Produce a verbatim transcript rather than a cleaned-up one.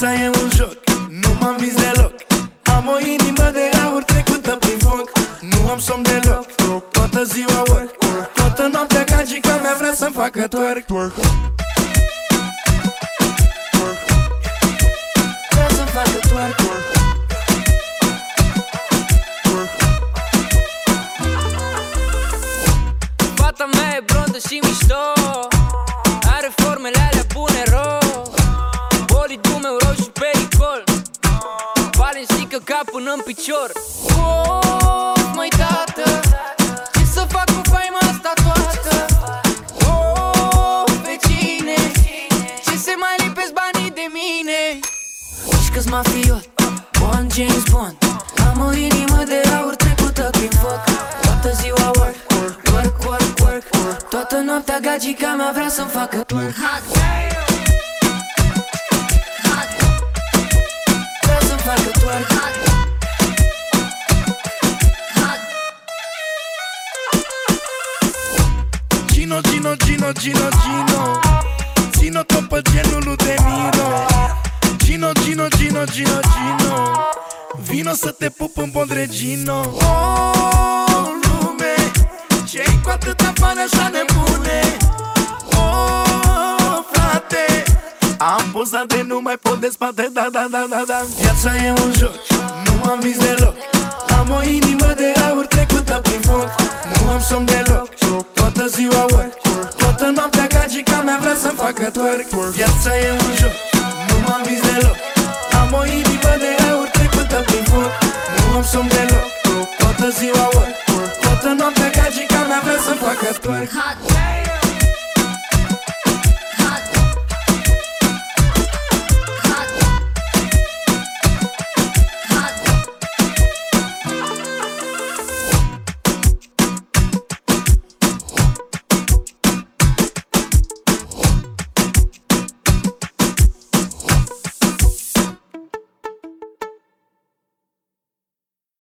Viața e un joc, nu m-am vis deloc. Am o inimă de aur trecută prin foc. Nu am somn deloc, toată ziua work. Toată noaptea gagica mea vrea să-mi facă twerk. Vrea să-mi facă twerk. Fata mea e blondă și mișto, are formele alea bune ro. Bolidul meu roșu pericol, Balenciaga cap până-n picior. Oh, măi tată, ce să fac cu faima asta toată? Oh, vecine, ce se mai lipesc banii de mine? Zici că-s mafiot, Bond, James Bond. Am o inimă de aur trecută prin foc. Toată ziua work, work, work, work. Toată noaptea gagica mea vrea să-mi facă twerk. Vrea să-mi facă twerk. Gino, Gino, Gino, Gino, Gino. Țin-o tot pe genul lui De Niro. Gino, Gino, Gino, Gino, Gino. Vino să te pup în Bondregino. Oh, lume, ce-i cu atâta bani așa nebune? Oh, frate, am pozat de nu mai pot de spate. Da, da, da, da, da. Viața e un joc, nu am vis deloc. Am o inimă de aur trecută prin foc. Nu am somn deloc, toată ziua work. Toată noaptea gagica mea vrea să-mi facă twerk. Viața e un joc, nu m-am vis deloc. Am o inimă de aur trecută prin foc. Nu am somn deloc, toată ziua work. Toată noaptea gagica mea vrea să-mi facă twerk.